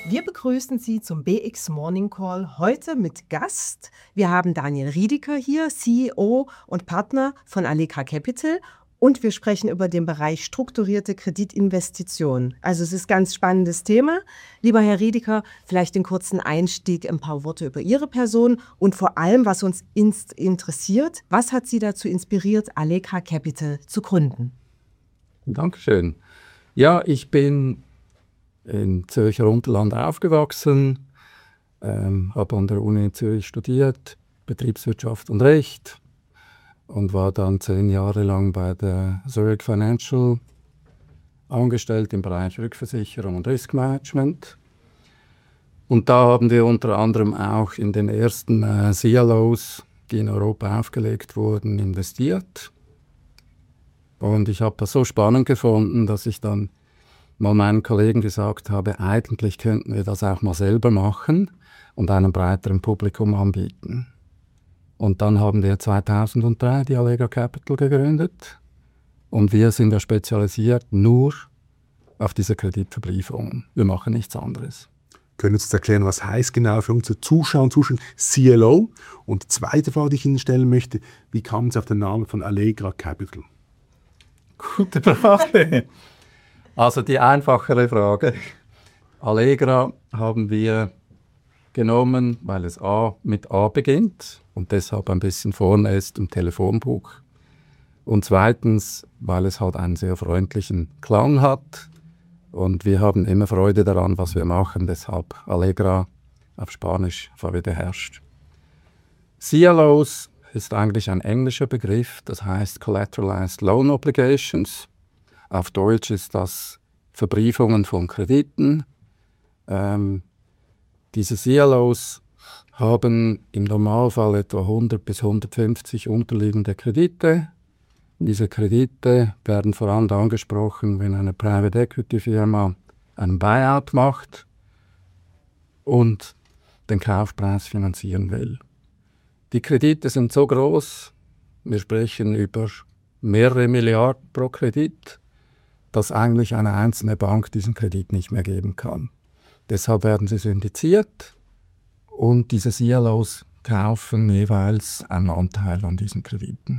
Wir begrüßen Sie zum BX Morning Call heute mit Gast. Wir haben Daniel Riedeker hier, CEO und Partner von Allegra Capital. Und wir sprechen über den Bereich strukturierte Kreditinvestitionen. Also es ist ein ganz spannendes Thema. Lieber Herr Riedeker, vielleicht den kurzen Einstieg, ein paar Worte über Ihre Person und vor allem, was uns interessiert, was hat Sie dazu inspiriert, Allegra Capital zu gründen? Dankeschön. Ja, ich bin in Zürcher Unterland aufgewachsen, habe an der Uni in Zürich studiert, Betriebswirtschaft und Recht und war dann 10 Jahre lang bei der Zurich Financial angestellt im Bereich Rückversicherung und Riskmanagement. Und da haben wir unter anderem auch in den ersten CLOs, die in Europa aufgelegt wurden, investiert. Und ich habe das so spannend gefunden, dass ich dann mal meinen Kollegen gesagt habe, eigentlich könnten wir das auch mal selber machen und einem breiteren Publikum anbieten. Und dann haben wir 2003 die Allegra Capital gegründet und wir sind ja spezialisiert nur auf diese Kreditverbriefungen. Wir machen nichts anderes. Können Sie uns erklären, was heißt genau für unsere Zuschauer und Zuschauer CLO? Und die zweite Frage, die ich Ihnen stellen möchte, wie kamen Sie auf den Namen von Allegra Capital? Gute Frage. Also die einfachere Frage. Allegra haben wir genommen, weil es mit A beginnt und deshalb ein bisschen vorne ist im Telefonbuch. Und zweitens, weil es halt einen sehr freundlichen Klang hat. Und wir haben immer Freude daran, was wir machen. Deshalb Allegra auf Spanisch vorwiederherrscht. CLOs ist eigentlich ein englischer Begriff, das heißt Collateralized Loan Obligations. Auf Deutsch ist das Verbriefungen von Krediten. Diese CLOs haben im Normalfall etwa 100 bis 150 unterliegende Kredite. Diese Kredite werden vor allem angesprochen, wenn eine Private Equity Firma einen Buyout macht und den Kaufpreis finanzieren will. Die Kredite sind so groß, wir sprechen über mehrere Milliarden pro Kredit, dass eigentlich eine einzelne Bank diesen Kredit nicht mehr geben kann. Deshalb werden sie syndiziert und diese CLOs kaufen jeweils einen Anteil an diesen Krediten.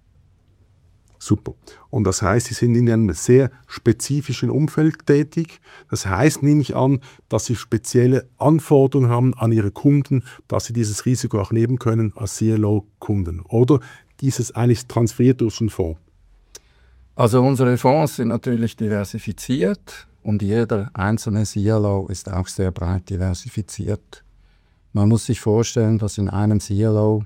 Super. Und das heißt, Sie sind in einem sehr spezifischen Umfeld tätig. Das heißt, nehme ich an, dass Sie spezielle Anforderungen haben an Ihre Kunden, dass Sie dieses Risiko auch nehmen können als CLO-Kunden. Oder dieses eigentlich transferiert durch einen Fonds? Also unsere Fonds sind natürlich diversifiziert und jeder einzelne CLO ist auch sehr breit diversifiziert. Man muss sich vorstellen, dass in einem CLO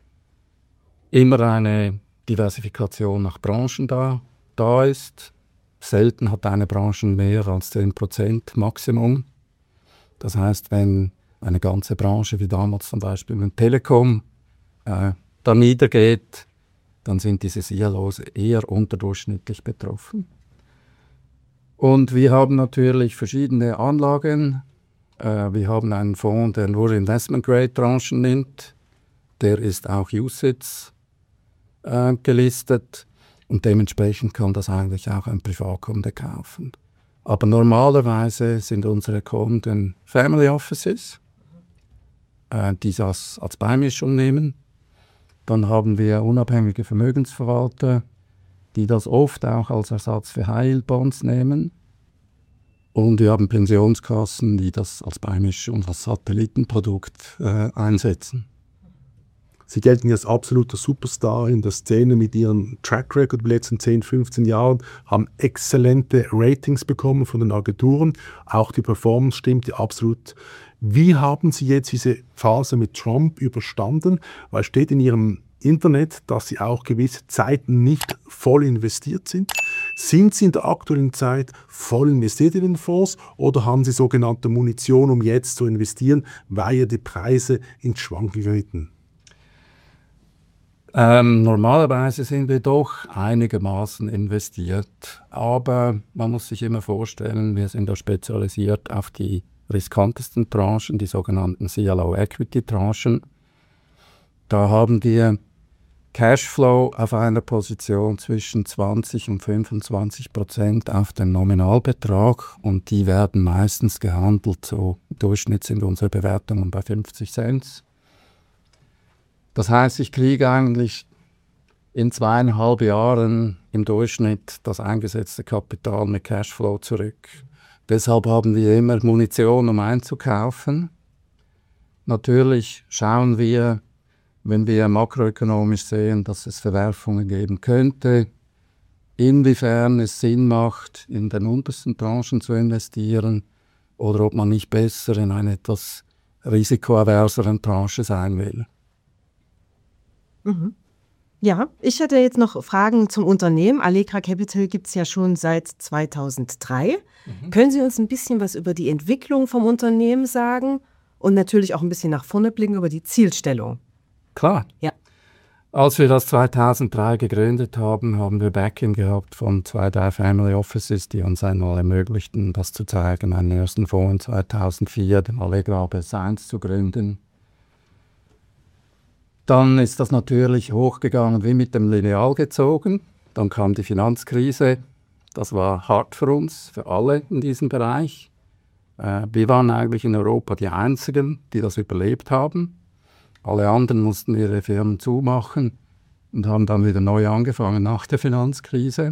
immer eine Diversifikation nach Branchen da ist. Selten hat eine Branche mehr als 10% Maximum. Das heißt, wenn eine ganze Branche, wie damals zum Beispiel mit Telekom, da niedergeht, dann sind diese CLOs eher unterdurchschnittlich betroffen. Und wir haben natürlich verschiedene Anlagen. Wir haben einen Fonds, der nur Investment-Grade-Tranchen nimmt. Der ist auch UCITS gelistet und dementsprechend kann das eigentlich auch ein Privatkunde kaufen. Aber normalerweise sind unsere Kunden Family Offices, die das als Beimischung nehmen. Dann haben wir unabhängige Vermögensverwalter, die das oft auch als Ersatz für High-Yield-Bonds nehmen. Und wir haben Pensionskassen, die das als Beimischung, als Satellitenprodukt einsetzen. Sie gelten als absoluter Superstar in der Szene mit Ihrem Track Record der letzten 10, 15 Jahren, haben exzellente Ratings bekommen von den Agenturen. Auch die Performance stimmte absolut. Wie haben Sie jetzt diese Phase mit Trump überstanden? Weil es steht in Ihrem Internet, dass Sie auch gewisse Zeiten nicht voll investiert sind. Sind Sie in der aktuellen Zeit voll investiert in den Fonds oder haben Sie sogenannte Munition, um jetzt zu investieren, weil ja die Preise ins Schwanken geraten? Normalerweise sind wir doch einigermaßen investiert, aber man muss sich immer vorstellen, wir sind da spezialisiert auf die riskantesten Tranchen, die sogenannten CLO-Equity-Tranchen. Da haben wir Cashflow auf einer Position zwischen 20 und 25% auf den Nominalbetrag und die werden meistens gehandelt so Im Durchschnitt sind unsere Bewertungen bei 50 Cent. Das heißt, ich kriege eigentlich in 2,5 Jahren im Durchschnitt das eingesetzte Kapital mit Cashflow zurück. Deshalb haben wir immer Munition, um einzukaufen. Natürlich schauen wir, wenn wir makroökonomisch sehen, dass es Verwerfungen geben könnte, inwiefern es Sinn macht, in den untersten Branchen zu investieren oder ob man nicht besser in einer etwas risikoaverseren Branche sein will. Mhm. Ja, ich hätte jetzt noch Fragen zum Unternehmen. Allegra Capital gibt es ja schon seit 2003. Können Sie uns ein bisschen was über die Entwicklung vom Unternehmen sagen und natürlich auch ein bisschen nach vorne blicken über die Zielstellung? Klar. Ja. Als wir das 2003 gegründet haben, haben wir Backing gehabt von 2, 3 Family Offices, die uns einmal ermöglichten, das zu zeigen. Meinen ersten Fonds in 2004, den Allegra ABS 1 zu gründen. Dann ist das natürlich hochgegangen wie mit dem Lineal gezogen. Dann kam die Finanzkrise. Das war hart für uns, für alle in diesem Bereich. Wir waren eigentlich in Europa die Einzigen, die das überlebt haben. Alle anderen mussten ihre Firmen zumachen und haben dann wieder neu angefangen nach der Finanzkrise.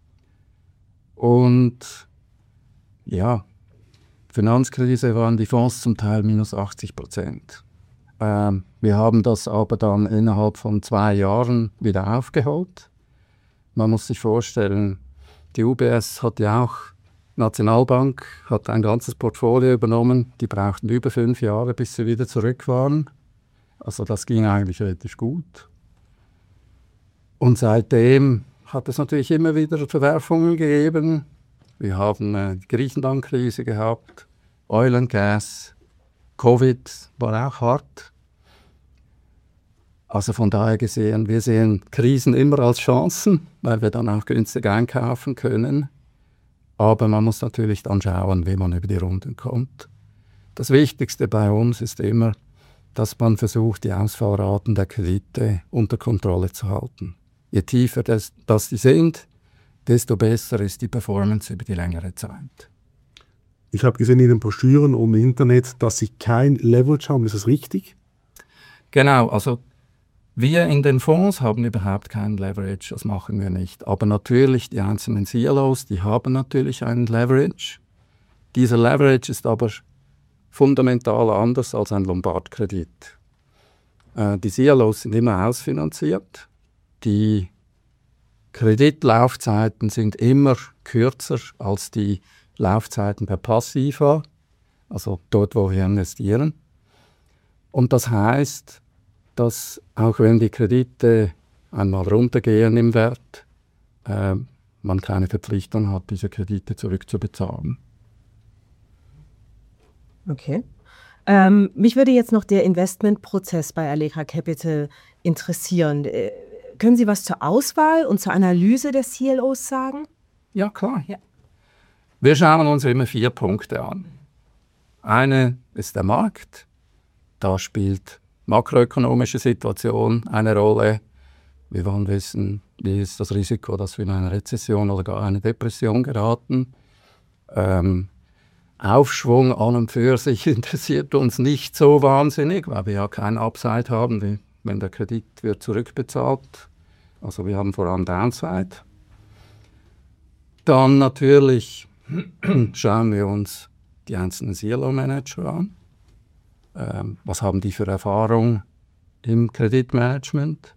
Und ja, Finanzkrise waren die Fonds zum Teil minus 80%. Wir haben das aber dann innerhalb von 2 Jahren wieder aufgeholt. Man muss sich vorstellen, die UBS hat ja auch, Nationalbank hat ein ganzes Portfolio übernommen. Die brauchten über 5 Jahre, bis sie wieder zurück waren. Also das ging eigentlich relativ gut. Und seitdem hat es natürlich immer wieder Verwerfungen gegeben. Wir haben die Griechenland-Krise gehabt, Oil and Gas, Covid war auch hart. Also von daher gesehen, wir sehen Krisen immer als Chancen, weil wir dann auch günstig einkaufen können. Aber man muss natürlich dann schauen, wie man über die Runden kommt. Das Wichtigste bei uns ist immer, dass man versucht, die Ausfallraten der Kredite unter Kontrolle zu halten. Je tiefer das die sind, desto besser ist die Performance über die längere Zeit. Ich habe gesehen in den Broschüren und im Internet, dass Sie kein Leverage haben. Ist das richtig? Genau, also wir in den Fonds haben überhaupt kein Leverage, das machen wir nicht. Aber natürlich die einzelnen CLOs, die haben natürlich einen Leverage. Dieser Leverage ist aber fundamental anders als ein Lombardkredit. Die CLOs sind immer ausfinanziert. Die Kreditlaufzeiten sind immer kürzer als die Laufzeiten per Passiva, also dort, wo wir investieren. Und das heißt, dass auch wenn die Kredite einmal runtergehen im Wert, man keine Verpflichtung hat, diese Kredite zurückzubezahlen. Okay. Mich würde jetzt noch der Investmentprozess bei Allegra Capital interessieren. Können Sie was zur Auswahl und zur Analyse der CLOs sagen? Ja, klar. Ja. Wir schauen uns immer 4 Punkte an. Eine ist der Markt. Da spielt makroökonomische Situation eine Rolle. Wir wollen wissen, wie ist das Risiko, dass wir in eine Rezession oder gar eine Depression geraten. Aufschwung an und für sich interessiert uns nicht so wahnsinnig, weil wir ja keinen Upside haben, wenn der Kredit wird zurückbezahlt. Also wir haben vor allem Downside. Dann natürlich schauen wir uns die einzelnen CLO-Manager an. Was haben die für Erfahrung im Kreditmanagement?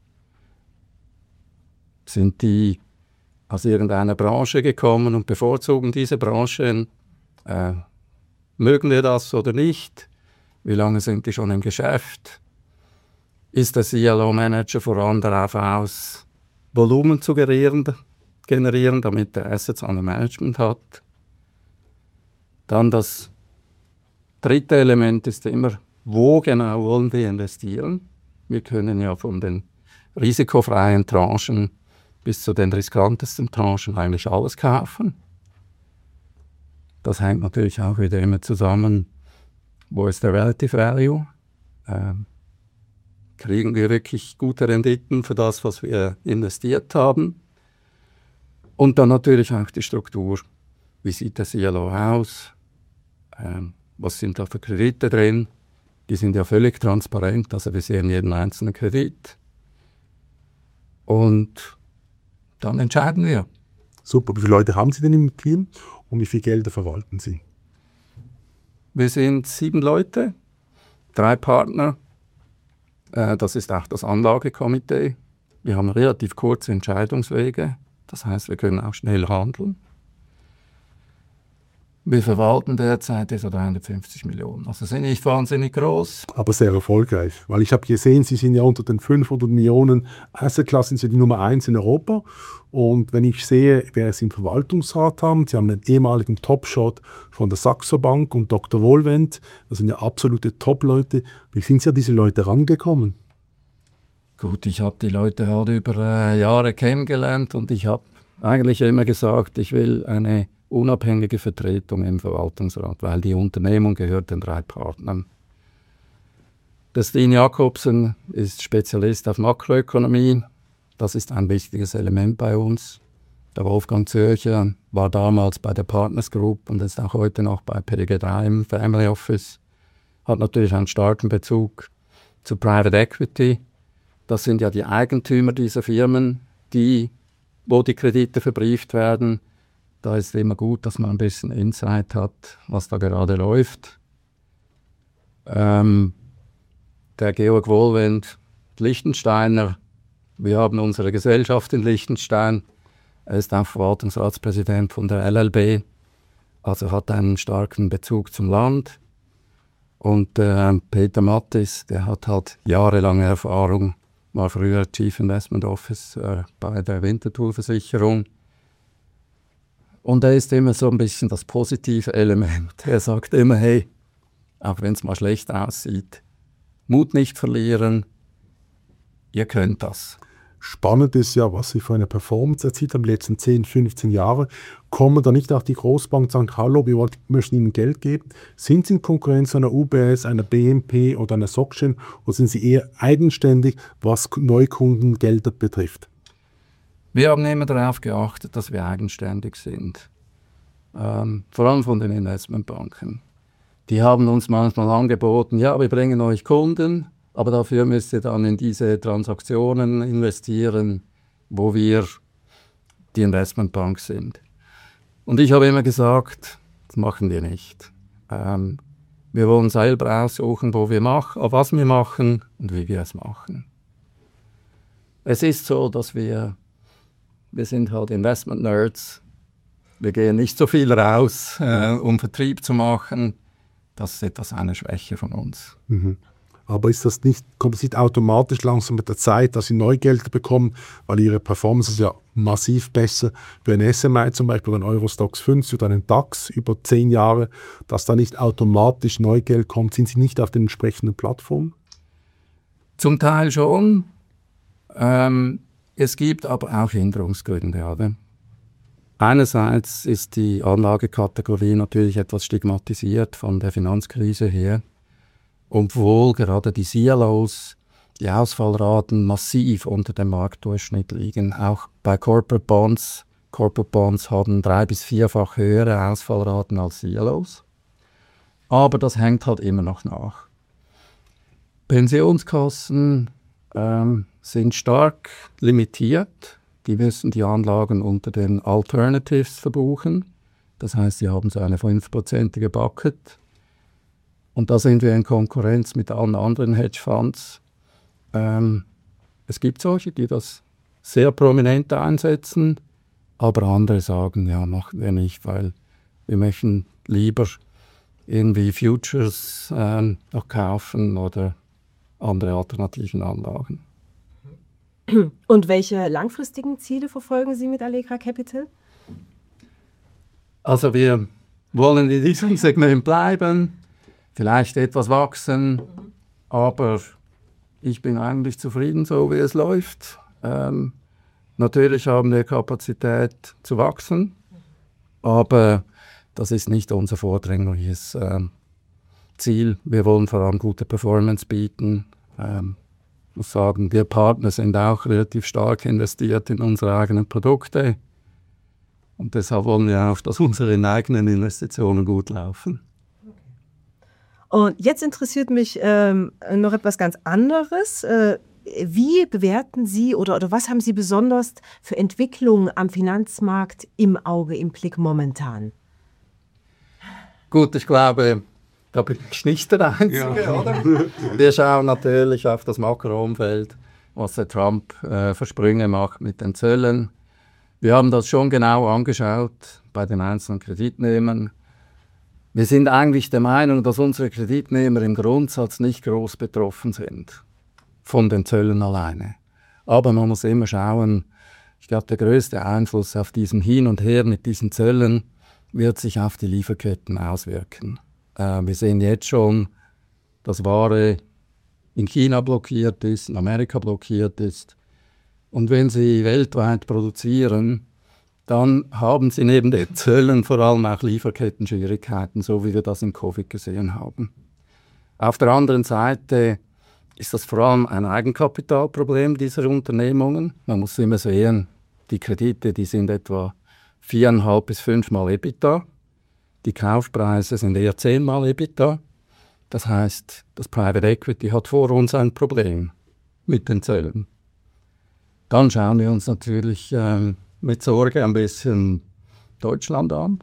Sind die aus irgendeiner Branche gekommen und bevorzugen diese Branchen? Mögen wir das oder nicht? Wie lange sind die schon im Geschäft? Ist der CLO-Manager vor allem darauf aus, Volumen zu generieren, damit er Assets under Management hat? Dann das dritte Element ist immer, wo genau wollen wir investieren? Wir können ja von den risikofreien Tranchen bis zu den riskantesten Tranchen eigentlich alles kaufen. Das hängt natürlich auch wieder immer zusammen, wo ist der Relative Value? Kriegen wir wirklich gute Renditen für das, was wir investiert haben? Und dann natürlich auch die Struktur. Wie sieht der CLO aus? was sind da für Kredite drin. Die sind ja völlig transparent, also wir sehen jeden einzelnen Kredit. Und dann entscheiden wir. Super. Wie viele Leute haben Sie denn im Team und wie viel Gelder verwalten Sie? Wir sind 7 Leute, 3 Partner. Das ist auch das Anlagekomitee. Wir haben relativ kurze Entscheidungswege. Das heißt, wir können auch schnell handeln. Wir verwalten derzeit so 350 Millionen. Also sind nicht wahnsinnig groß. Aber sehr erfolgreich. Weil ich habe gesehen, Sie sind ja unter den 500 Millionen Assetklassen sind Sie die Nummer 1 in Europa. Und wenn ich sehe, wer Sie im Verwaltungsrat haben, Sie haben einen ehemaligen Top-Shot von der Saxo Bank und Dr. Wohlwend. Das sind ja absolute Top-Leute. Wie sind Sie an diese Leute rangekommen? Gut, ich habe die Leute halt über Jahre kennengelernt und ich habe eigentlich immer gesagt, ich will eine unabhängige Vertretung im Verwaltungsrat, weil die Unternehmung gehört den 3 Partnern. Der Steen Jakobsen ist Spezialist auf Makroökonomie. Das ist ein wichtiges Element bei uns. Der Wolfgang Zürcher war damals bei der Partners Group und ist auch heute noch bei PDG3 im Family Office. Hat natürlich einen starken Bezug zu Private Equity. Das sind ja die Eigentümer dieser Firmen, wo die Kredite verbrieft werden. Da ist es immer gut, dass man ein bisschen Insight hat, was da gerade läuft. Der Georg Wohlwend, Liechtensteiner. Wir haben unsere Gesellschaft in Liechtenstein. Er ist auch Verwaltungsratspräsident von der LLB, also hat einen starken Bezug zum Land. Und Peter Mattis, der hat halt jahrelange Erfahrung, war früher Chief Investment Officer bei der Winterthur-Versicherung. Und er ist immer so ein bisschen das positive Element. Er sagt immer, hey, auch wenn es mal schlecht aussieht, Mut nicht verlieren, ihr könnt das. Spannend ist ja, was Sie für eine Performance erzielt haben, die letzten 10, 15 Jahre. Kommen da nicht auch die Großbanken und sagen, hallo, wir möchten Ihnen Geld geben? Sind Sie in Konkurrenz einer UBS, einer BNP oder einer SocGen oder sind Sie eher eigenständig, was Neukundengelder betrifft? Wir haben immer darauf geachtet, dass wir eigenständig sind. Vor allem von den Investmentbanken. Die haben uns manchmal angeboten, ja, wir bringen euch Kunden, aber dafür müsst ihr dann in diese Transaktionen investieren, wo wir die Investmentbank sind. Und ich habe immer gesagt, das machen wir nicht. Wir wollen selber aussuchen, was wir machen und wie wir es machen. Es ist so, dass wir sind halt Investment-Nerds. Wir gehen nicht so viel raus, um Vertrieb zu machen. Das ist etwas eine Schwäche von uns. Mhm. Aber kommt es nicht automatisch langsam mit der Zeit, dass Sie Neugelder bekommen, weil Ihre Performance ist ja massiv besser für einen SMI zum Beispiel, einen Eurostoxx 50 oder einen DAX über 10 Jahre, dass da nicht automatisch Neugeld kommt? Sind Sie nicht auf den entsprechenden Plattformen? Zum Teil schon. Es gibt aber auch Hinderungsgründe. Oder? Einerseits ist die Anlagekategorie natürlich etwas stigmatisiert von der Finanzkrise her, obwohl gerade die CLOs, die Ausfallraten massiv unter dem Marktdurchschnitt liegen. Auch bei Corporate Bonds. Corporate Bonds haben 3- bis 4-fach höhere Ausfallraten als CLOs. Aber das hängt halt immer noch nach. Pensionskassen sind stark limitiert. Die müssen die Anlagen unter den Alternatives verbuchen. Das heißt, sie haben so eine 5%ige Bucket. Und da sind wir in Konkurrenz mit allen anderen Hedgefonds. Es gibt solche, die das sehr prominent einsetzen, aber andere sagen, ja, machen wir nicht, weil wir möchten lieber irgendwie Futures noch kaufen oder andere alternativen Anlagen. Und welche langfristigen Ziele verfolgen Sie mit Allegra Capital? Also wir wollen in diesem Segment bleiben, vielleicht etwas wachsen, aber ich bin eigentlich zufrieden, so wie es läuft. Natürlich haben wir Kapazität zu wachsen, aber das ist nicht unser vordringliches Ziel. Wir wollen vor allem gute Performance bieten. Ich muss sagen, wir Partner sind auch relativ stark investiert in unsere eigenen Produkte. Und deshalb wollen wir auch, dass unsere eigenen Investitionen gut laufen. Und jetzt interessiert mich noch etwas ganz anderes. Wie bewerten Sie oder was haben Sie besonders für Entwicklungen am Finanzmarkt im Auge, im Blick momentan? Gut, ich glaube, da bin ich nicht der Einzige, oder? Wir schauen natürlich auf das Makroumfeld, was der Trump für Sprünge macht mit den Zöllen. Wir haben das schon genau angeschaut bei den einzelnen Kreditnehmern. Wir sind eigentlich der Meinung, dass unsere Kreditnehmer im Grundsatz nicht groß betroffen sind von den Zöllen alleine. Aber man muss immer schauen, ich glaube, der größte Einfluss auf diesen Hin und Her mit diesen Zöllen wird sich auf die Lieferketten auswirken. Wir sehen jetzt schon, dass Ware in China blockiert ist, in Amerika blockiert ist. Und wenn sie weltweit produzieren, dann haben sie neben den Zöllen vor allem auch Lieferketten-Schwierigkeiten, so wie wir das in Covid gesehen haben. Auf der anderen Seite ist das vor allem ein Eigenkapitalproblem dieser Unternehmungen. Man muss immer sehen, die Kredite, die sind etwa 4,5 bis 5 Mal EBITDA. Die Kaufpreise sind eher 10 Mal EBITDA. Das heißt, das Private Equity hat vor uns ein Problem mit den Zöllen. Dann schauen wir uns natürlich mit Sorge ein bisschen Deutschland an.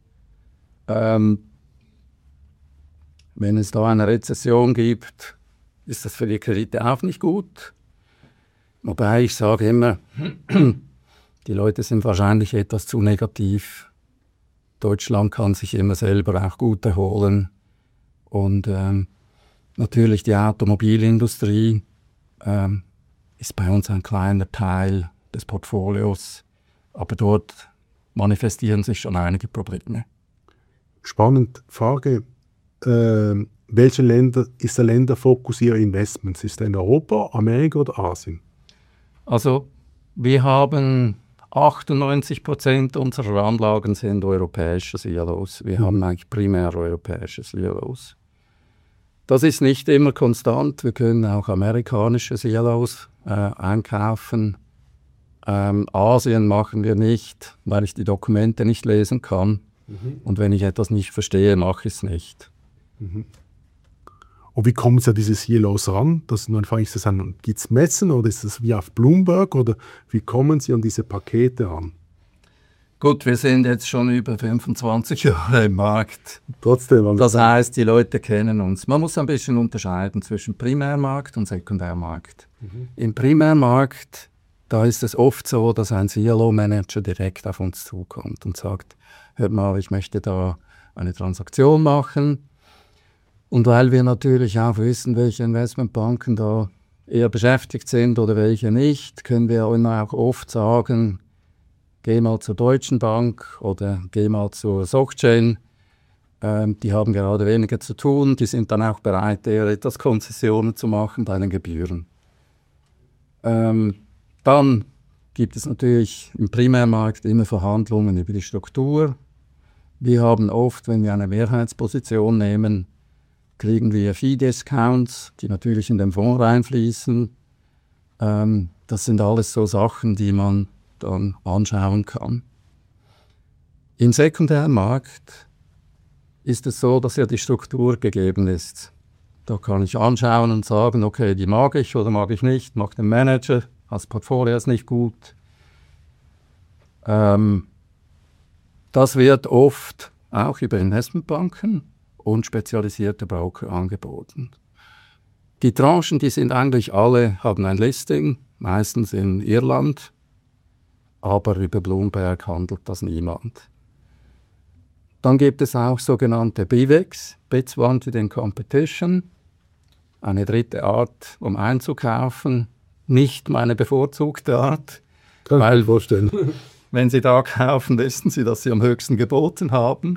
Wenn es da eine Rezession gibt, ist das für die Kredite auch nicht gut. Wobei ich sage immer, die Leute sind wahrscheinlich etwas zu negativ. Deutschland kann sich immer selber auch gut erholen. Und natürlich die Automobilindustrie ist bei uns ein kleiner Teil des Portfolios. Aber dort manifestieren sich schon einige Probleme. Spannend Frage. Welche Länder ist der Länderfokus Ihrer Investments? Ist er in Europa, Amerika oder Asien? Also wir haben 98% unserer Anlagen sind europäische CLOs. Wir haben eigentlich primär europäische CLOs. Das ist nicht immer konstant. Wir können auch amerikanische CLOs einkaufen. Asien machen wir nicht, weil ich die Dokumente nicht lesen kann. Und wenn ich etwas nicht verstehe, mache ich es nicht. Und wie kommen Sie an diese CLOs ran? Gibt es Messen oder ist das wie auf Bloomberg? Oder wie kommen Sie an diese Pakete ran? Gut, wir sind jetzt schon über 25 Jahre im Markt. Trotzdem. Das heißt, die Leute kennen uns. Man muss ein bisschen unterscheiden zwischen Primärmarkt und Sekundärmarkt. Im Primärmarkt, da ist es oft so, dass ein CLO-Manager direkt auf uns zukommt und sagt, hört mal, ich möchte da eine Transaktion machen. Und weil wir natürlich auch wissen, welche Investmentbanken da eher beschäftigt sind oder welche nicht, können wir immer auch oft sagen, geh mal zur Deutschen Bank oder geh mal zur SocGen. Die haben gerade weniger zu tun, die sind dann auch bereit, eher etwas Konzessionen zu machen bei den Gebühren. Dann gibt es natürlich im Primärmarkt immer Verhandlungen über die Struktur. Wir haben oft, wenn wir eine Mehrheitsposition nehmen, kriegen wir Fee-Discounts, die natürlich in den Fonds reinfließen. Das sind alles so Sachen, die man dann anschauen kann. Im Sekundärmarkt ist es so, dass ja die Struktur gegeben ist. Da kann ich anschauen und sagen, okay, die mag ich oder mag ich nicht, mag den Manager, das Portfolio ist nicht gut. Das wird oft auch über Investmentbanken und spezialisierte Broker angeboten. Die Tranchen, die sind eigentlich alle, haben ein Listing, meistens in Irland, aber über Bloomberg handelt das niemand. Dann gibt es auch sogenannte BWICs, Bits Wanted in Competition, eine dritte Art, um einzukaufen, nicht meine bevorzugte Art. Kann ich mir vorstellen. Wenn Sie da kaufen, wissen Sie, dass Sie am höchsten geboten haben.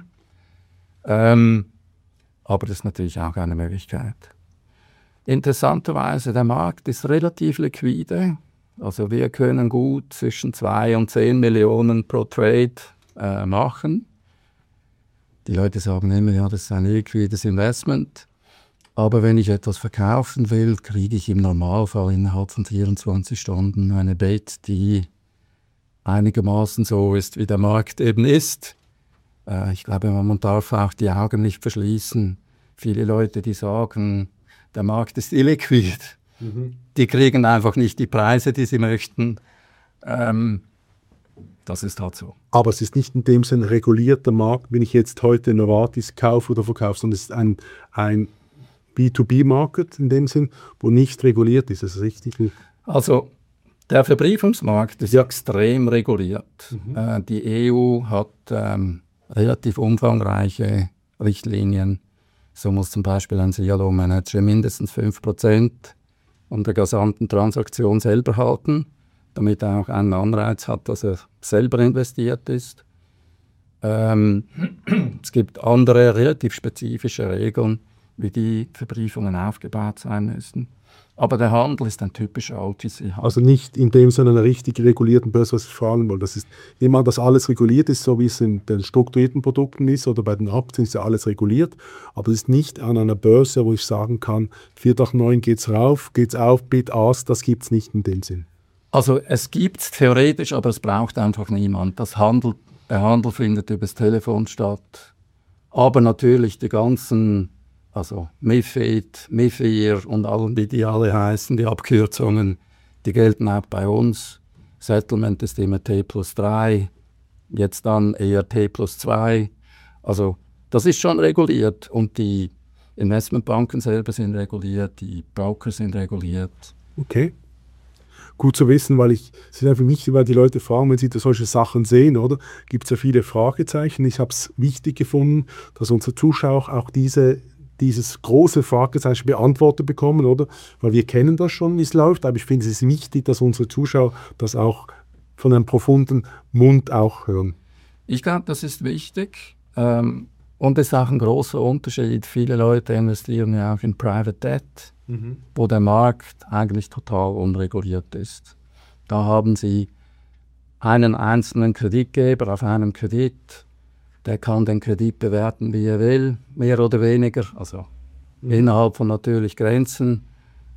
Aber das ist natürlich auch eine Möglichkeit. Interessanterweise, der Markt ist relativ liquide. Also wir können gut zwischen 2 und 10 Millionen pro Trade machen. Die Leute sagen immer, ja, das ist ein liquides Investment. Aber wenn ich etwas verkaufen will, kriege ich im Normalfall innerhalb von 24 Stunden eine Bid, die einigermaßen so ist, wie der Markt eben ist. Ich glaube, man darf auch die Augen nicht verschließen. viele Leute, die sagen, der Markt ist illiquid. Die kriegen einfach nicht die Preise, die sie möchten. Das ist halt so. Aber es ist nicht in dem Sinne ein regulierter Markt, wenn ich jetzt heute Novartis kaufe oder verkaufe, sondern es ist ein B2B-Market in dem Sinn, wo nicht reguliert ist. Ist das richtig? Also der Verbriefungsmarkt ist extrem reguliert. Die EU hat relativ umfangreiche Richtlinien. So muss zum Beispiel ein CLO-Manager mindestens 5% an der gesamten Transaktion selber halten, damit er auch einen Anreiz hat, dass er selber investiert ist. Es gibt andere relativ spezifische Regeln, wie die Verbriefungen aufgebaut sein müssen. Aber der Handel ist ein typischer OTC-Handel. Also nicht in dem Sinne einer richtig regulierten Börse, was ich fragen wollte. Das ist immer, dass alles reguliert ist, so wie es in den strukturierten Produkten ist oder bei den Aktien ist ja alles reguliert. Aber es ist nicht an einer Börse, wo ich sagen kann, 4/9 geht es rauf, geht es auf, Bid-Ask, das gibt es nicht in dem Sinn. Also es gibt es theoretisch, aber es braucht einfach niemand. Der Handel findet über das Telefon statt. Aber natürlich die ganzen, also MiFID, MiFIR und allen, die alle heißen, die Abkürzungen, die gelten auch bei uns. Settlement ist immer T+3, jetzt dann eher T+2. Also das ist schon reguliert und die Investmentbanken selber sind reguliert, die Broker sind reguliert. Okay. Gut zu wissen, weil es ist einfach wichtig, weil die Leute fragen, wenn sie da solche Sachen sehen, oder? Gibt es ja viele Fragezeichen. Ich habe es wichtig gefunden, dass unsere Zuschauer auch dieses große Fragezeichen beantwortet bekommen, oder? Weil wir kennen das schon, wie es läuft, aber ich finde, es ist wichtig, dass unsere Zuschauer das auch von einem profunden Mund auch hören. Ich glaube, das ist wichtig. Und es ist auch ein großer Unterschied. Viele Leute investieren ja auch in Private Debt, wo der Markt eigentlich total unreguliert ist. Da haben Sie einen einzelnen Kreditgeber auf einem Kredit, der kann den Kredit bewerten, wie er will, mehr oder weniger, also innerhalb von natürlich Grenzen.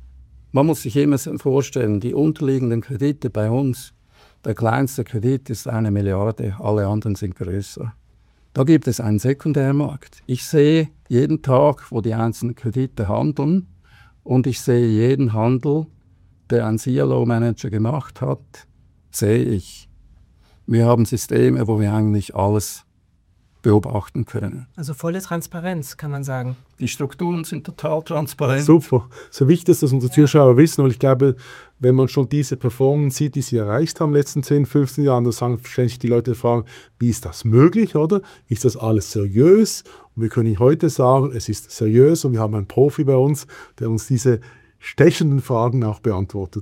Man muss sich immer vorstellen, die unterliegenden Kredite bei uns, der kleinste Kredit ist 1 Milliarde, alle anderen sind größer. Da gibt es einen Sekundärmarkt. Ich sehe jeden Tag, wo die einzelnen Kredite handeln, und ich sehe jeden Handel, der ein CLO-Manager gemacht hat, sehe ich. Wir haben Systeme, wo wir eigentlich alles beobachten können. Also volle Transparenz, kann man sagen. Die Strukturen sind total transparent. Super. So wichtig, dass unsere Zuschauer wissen, und ich glaube, wenn man schon diese Performance sieht, die sie erreicht haben in den letzten 10, 15 Jahren, dann sagen ständig die Leute fragen, wie ist das möglich, oder? Ist das alles seriös? Und wir können heute sagen, es ist seriös und wir haben einen Profi bei uns, der uns diese stechenden Fragen auch beantwortet.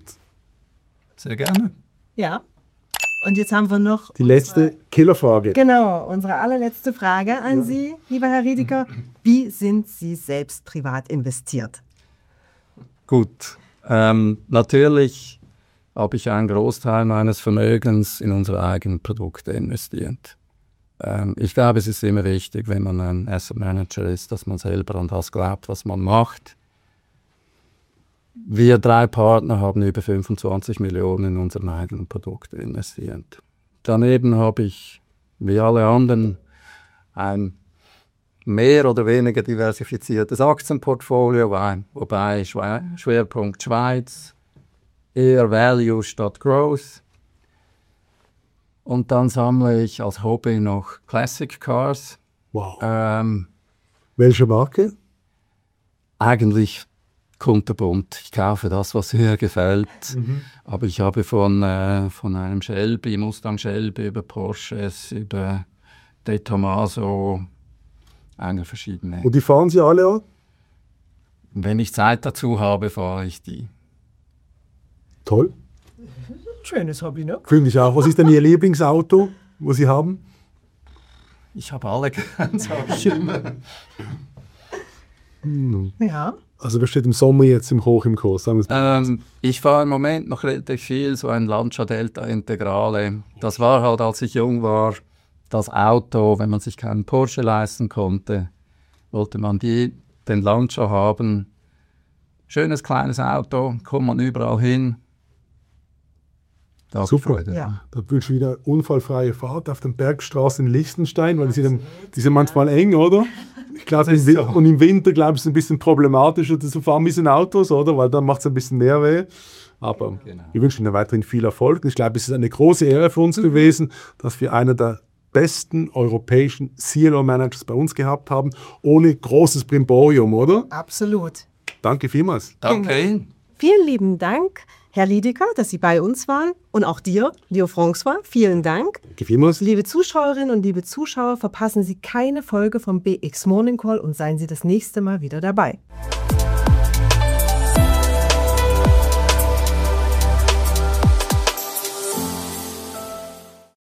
Sehr gerne. Ja. Und jetzt haben wir noch Die letzte Killerfrage. Genau, unsere allerletzte Frage an Sie, lieber Herr Riediker. Wie sind Sie selbst privat investiert? Gut. Natürlich habe ich einen Großteil meines Vermögens in unsere eigenen Produkte investiert. Ich glaube, es ist immer wichtig, wenn man ein Asset Manager ist, dass man selber an das glaubt, was man macht. Wir 3 Partner haben über 25 Millionen in unsere eigenen Produkte investiert. Daneben habe ich, wie alle anderen, ein mehr oder weniger diversifiziertes Aktienportfolio, wobei Schwerpunkt Schweiz, eher Value statt Growth. Und dann sammle ich als Hobby noch Classic Cars. Wow. Welche Marke? Eigentlich kunterbunt. Ich kaufe das, was mir gefällt. Aber ich habe von einem Shelby, Mustang Shelby, über Porsches, über De Tomaso, eine verschiedene. Und die fahren Sie alle an? Wenn ich Zeit dazu habe, fahre ich die. Toll. Schönes Hobby, ne? Finde ich auch. Was ist denn Ihr Lieblingsauto, was Sie haben? Ich habe alle ganz Ja. Also wer steht im Sommer jetzt hoch im Kurs? Ich fahre im Moment noch relativ viel, so ein Lancia Delta Integrale. Das war halt, als ich jung war, das Auto, wenn man sich keinen Porsche leisten konnte, wollte man den Lancia haben. Schönes kleines Auto, kommt man überall hin. Freude. Ja. Da wünsche ich wieder unfallfreie Fahrt auf den Bergstraßen in Liechtenstein, weil die sind manchmal eng, oder? Ich glaube, und im Winter, glaube ich, ist es ein bisschen problematischer zu fahren mit den Autos, oder? Weil dann macht es ein bisschen mehr weh. Aber wir wünschen Ihnen weiterhin viel Erfolg. Ich glaube, es ist eine große Ehre für uns gewesen, dass wir einer der besten europäischen CLO-Managers bei uns gehabt haben, ohne großes Brimborium, oder? Absolut. Danke vielmals. Danke Ihnen. Vielen lieben Dank, Herr Liedeker, dass Sie bei uns waren. Und auch dir, Leo François, vielen Dank. Danke vielmals. Liebe Zuschauerinnen und liebe Zuschauer, verpassen Sie keine Folge vom BX Morning Call und seien Sie das nächste Mal wieder dabei.